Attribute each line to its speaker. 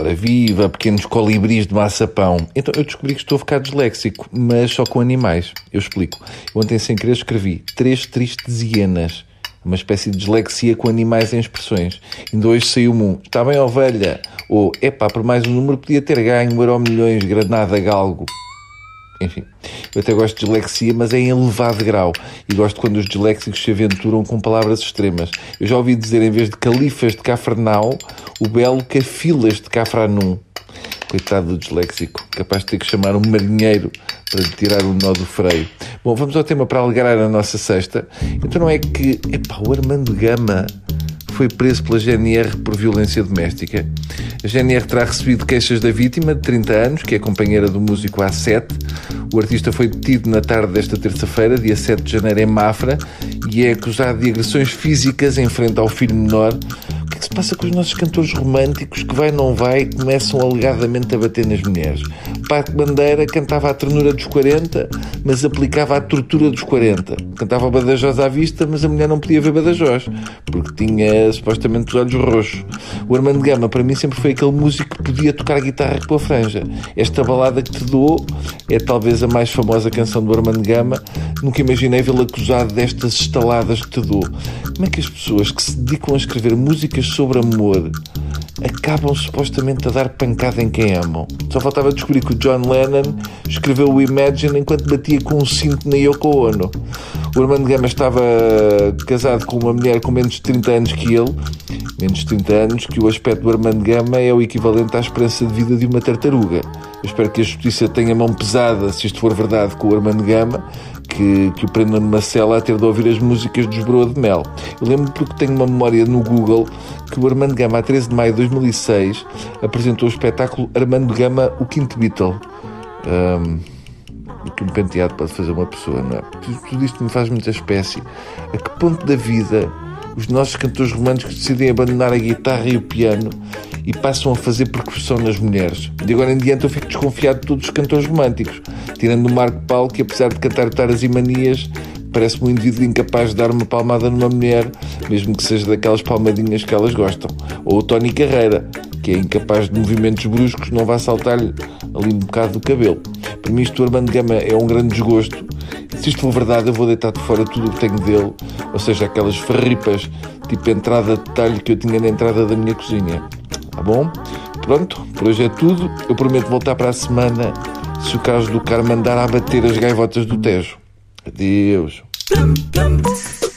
Speaker 1: Ora viva, pequenos colibris de maçapão. Então eu descobri que estou a ficar disléxico, mas só com animais. Eu explico. Eu ontem sem querer escrevi 3 tristes hienas. Uma espécie de dislexia com animais em expressões. Ainda hoje saiu-me um. Está bem, ovelha? Ou, epá, por mais um número podia ter ganho um Euromilhões, Granada, Galgo. Enfim, eu até gosto de dislexia, mas é em elevado grau. E gosto quando os disléxicos se aventuram com palavras extremas. Eu já ouvi dizer, em vez de califas de Cafrnau, o belo cafilas de Cafranum. Coitado do disléxico, capaz de ter que chamar um marinheiro para lhe tirar o nó do freio. Bom, vamos ao tema para alegrar a nossa sexta. Então não é que, o Armando Gama foi preso pela GNR por violência doméstica. A GNR terá recebido queixas da vítima, de 30 anos, que é companheira do músico A7. O artista foi detido na tarde desta terça-feira, dia 7 de janeiro, em Mafra, e é acusado de agressões físicas em frente ao filho menor. O que é que se passa com os nossos cantores românticos que vai, não vai, começam alegadamente a bater nas mulheres? Paco Bandeira cantava a ternura dos 40, mas aplicava a tortura dos 40. Cantava Badajoz à vista, mas a mulher não podia ver Badajoz, porque tinha supostamente os olhos roxos. O Armando Gama, para mim, sempre foi aquele músico que podia tocar guitarra com a franja. Esta balada que te dou é talvez a mais famosa canção do Armando Gama. Nunca imaginei vê-lo acusado destas estaladas que te dou. Como é que as pessoas que se dedicam a escrever músicas sobre amor acabam supostamente a dar pancada em quem amam? Só faltava descobrir que o John Lennon escreveu o Imagine enquanto batia com um cinto na Yoko Ono. O Armando Gama estava casado com uma mulher com menos de 30 anos que ele. Menos de 30 anos, que o aspecto do Armando Gama é o equivalente à esperança de vida de uma tartaruga. Eu espero que a justiça tenha mão pesada, se isto for verdade, com o Armando Gama, que o prendam numa cela a ter de ouvir as músicas dos Broa de Mel. Eu lembro porque tenho uma memória no Google que o Armando Gama, a 13 de maio de 2006, apresentou o espetáculo Armando Gama, o Quinto Beatle. O que um penteado pode fazer uma pessoa, não é? Tudo isto me faz muita espécie. A que ponto da vida os nossos cantores românticos decidem abandonar a guitarra e o piano e passam a fazer percussão nas mulheres? De agora em diante eu fico desconfiado de todos os cantores românticos, tirando o Marco Paulo, que apesar de cantar taras e manias, parece-me um indivíduo incapaz de dar uma palmada numa mulher, mesmo que seja daquelas palmadinhas que elas gostam. Ou o Tony Carreira, que é incapaz de movimentos bruscos, não vai saltar-lhe ali um bocado do cabelo. Para mim isto do Armando Gama é um grande desgosto. Se isto for verdade, eu vou deitar de fora tudo o que tenho dele, ou seja, aquelas farripas tipo entrada de talho que eu tinha na entrada da minha cozinha. Tá bom? Pronto, por hoje é tudo. Eu prometo voltar para a semana se o Carlos do Carmo mandar a bater as gaivotas do Tejo. Adeus.